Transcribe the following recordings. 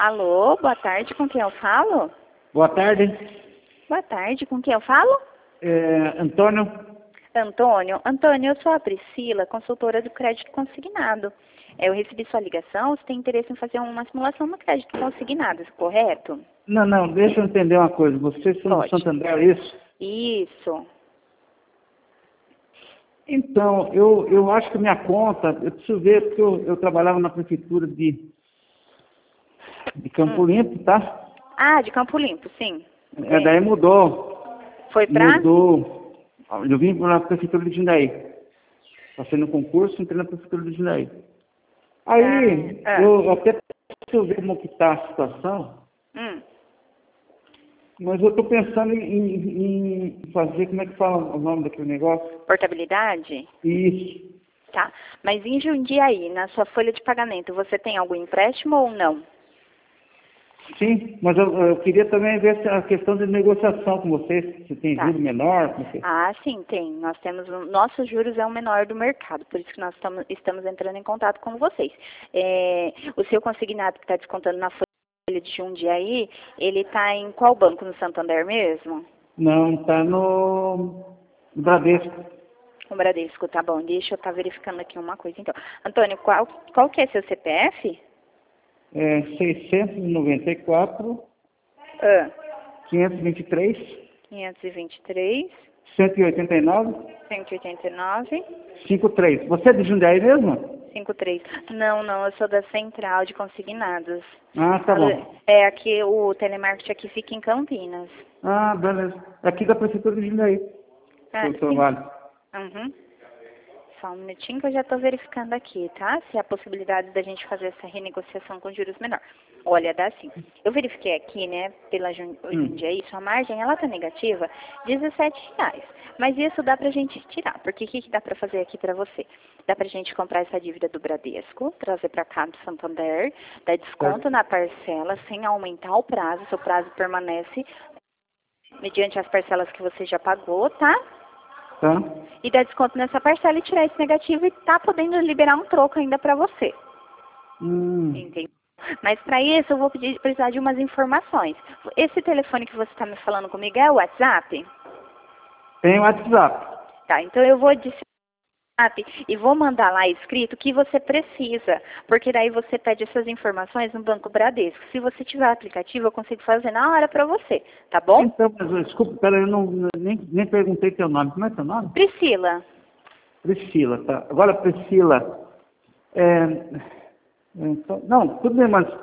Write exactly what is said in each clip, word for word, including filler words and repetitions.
Alô, boa tarde, com quem eu falo? Boa tarde. Boa tarde, com quem eu falo? É, Antônio. Antônio. Antônio, eu sou a Priscila, consultora do crédito consignado. Eu recebi sua ligação, você tem interesse em fazer uma simulação no crédito consignado, correto? Não, não, deixa eu entender uma coisa. Vocês são Pode. do Santander, é isso? Isso. Então, eu, eu acho que minha conta, eu preciso ver, porque eu, eu trabalhava na prefeitura de, de Campo Hum. Limpo, tá? Ah, de Campo Limpo, sim. É, daí mudou. Foi pra? Mudou. Eu vim para a prefeitura de Jundiaí. Passei no concurso, entrei na prefeitura de Jundiaí. Aí, Ah, ah. eu até preciso ver como que está a situação, Hum. mas eu estou pensando em, em fazer, como é que fala o nome daquele negócio? Portabilidade? Isso. Tá. Mas em Jundiaí, na sua folha de pagamento, você tem algum empréstimo ou não? Sim, mas eu, eu queria também ver se a questão de negociação com vocês, se tem Tá. juro menor. Como que... Ah, sim, tem. Nós temos, um, nossos juros é o menor do mercado, por isso que nós estamos, estamos entrando em contato com vocês. É, o seu consignado que está descontando na folha de Jundiaí, ele está em qual banco? No Santander mesmo? Não, está no, no Bradesco. O Bradesco, tá bom. Deixa eu estar verificando aqui uma coisa, então. Antônio, qual, qual que é seu C P F? É seiscentos e noventa e quatro, Ah, quinhentos e vinte e três, quinhentos e vinte e três, cento e oitenta e nove, cento e oitenta e nove, cinquenta e três. Você é de Jundiaí mesmo? cinquenta e três. Não, não, eu sou da Central de Consignados. Ah, tá bom. É, aqui, o telemarketing aqui fica em Campinas. Ah, beleza. Aqui da prefeitura de Jundiaí. Ah, Eu sim. trabalho. Uhum. Só um minutinho que eu já estou verificando aqui, tá? Se há possibilidade da gente fazer essa renegociação com juros menor. Olha, dá sim. Eu verifiquei aqui, né, pela Jun- Jundiaí, sua margem, ela tá negativa, dezessete reais. Mas isso dá pra gente tirar, porque o que, que dá pra fazer aqui pra você? Dá pra gente comprar essa dívida do Bradesco, trazer pra cá do Santander, dar desconto na parcela, sem aumentar o prazo, seu prazo permanece mediante as parcelas que você já pagou, tá? Tá? E dar desconto nessa parcela e tirar esse negativo e tá podendo liberar um troco ainda pra você. Hum. Entendeu? Mas para isso eu vou pedir, precisar de umas informações. Esse telefone que você está me falando comigo é o WhatsApp? Tem o WhatsApp. Tá, então eu vou adicionar e vou mandar lá escrito o que você precisa, porque daí você pede essas informações no Banco Bradesco. Se você tiver aplicativo, eu consigo fazer na hora para você, tá bom? Então, mas, desculpa, peraí, eu não, nem, nem perguntei teu nome. Como é teu nome? Priscila. Priscila, tá. Agora, Priscila, é, então, não, tudo bem, mas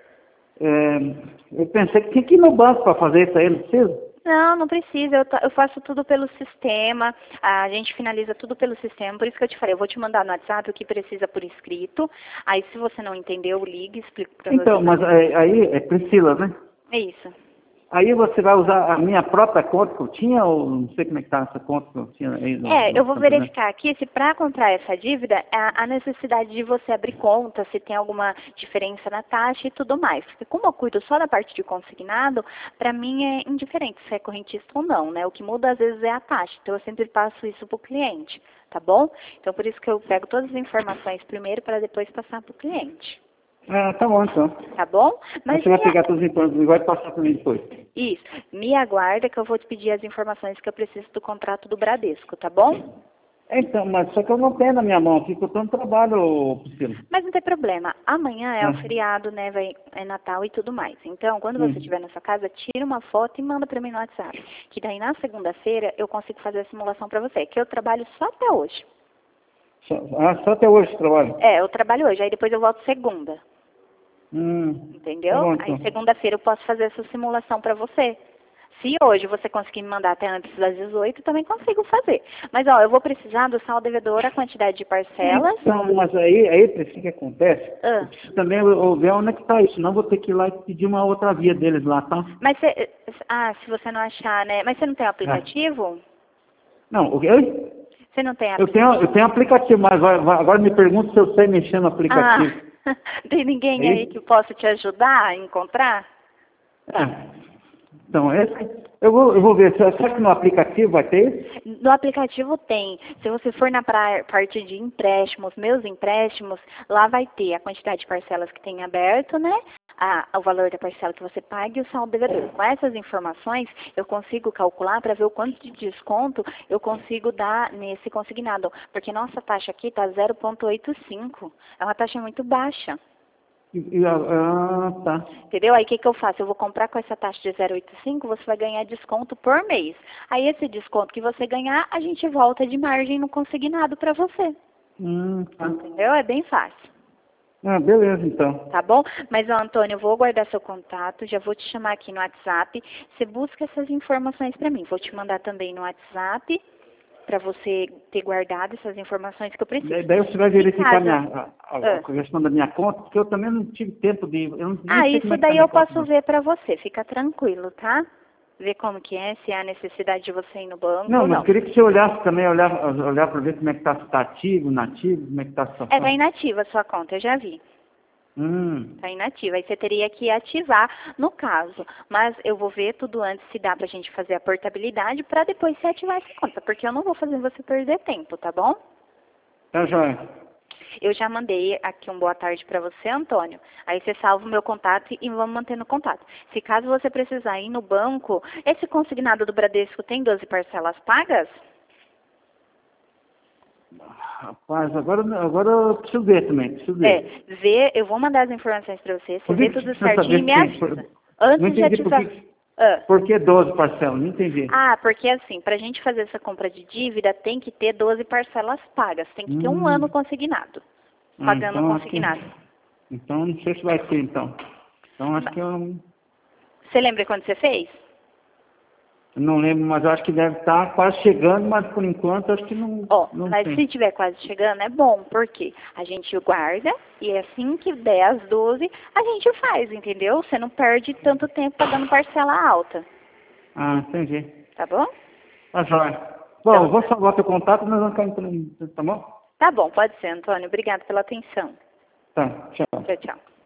é, eu pensei que tinha que ir no banco para fazer isso aí, não precisa? Não, não precisa, eu, ta- eu faço tudo pelo sistema, a gente finaliza tudo pelo sistema, por isso que eu te falei, eu vou te mandar no WhatsApp o que precisa por escrito, aí se você não entendeu, ligue, explico para você. Então, mas aí, aí é Priscila, né? É isso. Aí você vai usar a minha própria conta que eu tinha, ou não sei como é que tá essa conta que eu tinha aí no, É, no eu vou Santander? verificar aqui se para comprar essa dívida, a, a necessidade de você abrir conta, se tem alguma diferença na taxa e tudo mais. Porque como eu cuido só da parte de consignado, para mim é indiferente se é correntista ou não, né? O que muda às vezes é a taxa, então eu sempre passo isso para o cliente, tá bom? Então por isso que eu pego todas as informações primeiro para depois passar para o cliente. Ah, tá bom, então. Tá bom? Mas Você vai me pegar todos os informações e vai passar para mim depois. Isso. Me aguarda que eu vou te pedir as informações que eu preciso do contrato do Bradesco, tá bom? Então, mas só que eu não tenho na minha mão aqui, que eu estou no trabalho, Priscila. Mas não tem problema. Amanhã é Ah. o feriado, né? Vai, é Natal e tudo mais. Então, quando Hum. você estiver na sua casa, tira uma foto e manda para mim no WhatsApp. Que daí na segunda-feira eu consigo fazer a simulação para você. Que eu trabalho só até hoje. Só, ah, só até hoje eu trabalho? É, eu trabalho hoje. Aí depois eu volto segunda. Hum. Entendeu? Tá bom, Aí então. segunda-feira eu posso fazer essa simulação para você. Se hoje você conseguir me mandar até antes das dezoito, também consigo fazer. Mas, ó, eu vou precisar do saldo devedor, a quantidade de parcelas. Então, mas aí, aí Priscila, o que acontece? Ah. Eu preciso também eu ver onde é que está isso, senão eu vou ter que ir lá e pedir uma outra via deles lá, tá? Mas você... Ah, se você não achar, né? Mas você não tem aplicativo? Não, o quê? Você não tem Eu aplicativo? tenho, eu tenho aplicativo, mas vai- vai- agora me pergunta se eu sei mexer no aplicativo. Ah, tem ninguém É aí isso? que possa te ajudar a encontrar? É. Então, esse, eu, vou, eu vou ver, será que no aplicativo vai ter? No aplicativo tem. Se você for na pra- parte de empréstimos, meus empréstimos, lá vai ter a quantidade de parcelas que tem aberto, né? a, o valor da parcela que você paga e o saldo devedor. Com essas informações, eu consigo calcular para ver o quanto de desconto eu consigo dar nesse consignado. Porque nossa taxa aqui está zero vírgula oitenta e cinco. É uma taxa muito baixa. E, e, ah, tá. Entendeu? Aí o que, que eu faço? Eu vou comprar com essa taxa de zero vírgula oitenta e cinco, você vai ganhar desconto por mês. Aí esse desconto que você ganhar, a gente volta de margem no consignado para você. Hum, tá. Entendeu? É bem fácil. Ah, beleza, então. Tá bom? Mas, ó, Antônio, eu vou guardar seu contato, já vou te chamar aqui no WhatsApp. Você busca essas informações para mim. Vou te mandar também no WhatsApp para você ter guardado essas informações que eu preciso. Daí daí você vai verificar casa... minha, a, a, a questão da minha conta, porque eu também não tive tempo de... Eu não, nem Ah, sei isso como é que tá daí minha eu conta, posso não. ver para você. Fica tranquilo, tá? Ver como que é, se há necessidade de você ir no banco Não, ou mas não. eu queria que você olhasse também, olhar, olhar para ver como é que está, se está ativo, inativo, como é que está a É, situação. tá inativa a sua conta, eu já vi. Hum, Tá inativa. Aí você teria que ativar no caso. Mas eu vou ver tudo antes se dá pra gente fazer a portabilidade para depois você ativar essa conta. Porque eu não vou fazer você perder tempo, tá bom? tá joia. Eu já mandei aqui um boa tarde para você, Antônio. Aí você salva o meu contato e vamos mantendo contato. Se caso você precisar ir no banco, esse consignado do Bradesco tem doze parcelas pagas? Rapaz, agora, agora eu preciso ver também, preciso ver. É, vê, eu vou mandar as informações para você, você Por vê que que tudo você precisa certinho e saber me se tem? avisa. Por- Não Antes de entendi por ativar. que, Ah. por que doze parcelas, não entendi. Ah, porque assim, para a gente fazer essa compra de dívida, tem que ter doze parcelas pagas. Tem que ter um Hum. ano consignado. Ah, Pagando então, consignado. acho que, então não sei se vai ter, então. Então acho que eu, Você lembra quando você fez? eu não lembro, mas eu acho que deve estar quase chegando, mas por enquanto acho que não, Ó, não mas tem. se tiver quase chegando, é bom, porque a gente guarda e assim que der as doze, a gente faz, entendeu? Você não perde tanto tempo pagando parcela alta. Ah, entendi. Tá bom? Tá joia. Bom, Então, eu vou salvar teu contato, mas não quero entrar, tá bom? tá bom, pode ser, Antônio. Obrigada pela atenção. Tá, tchau. Tchau, tchau.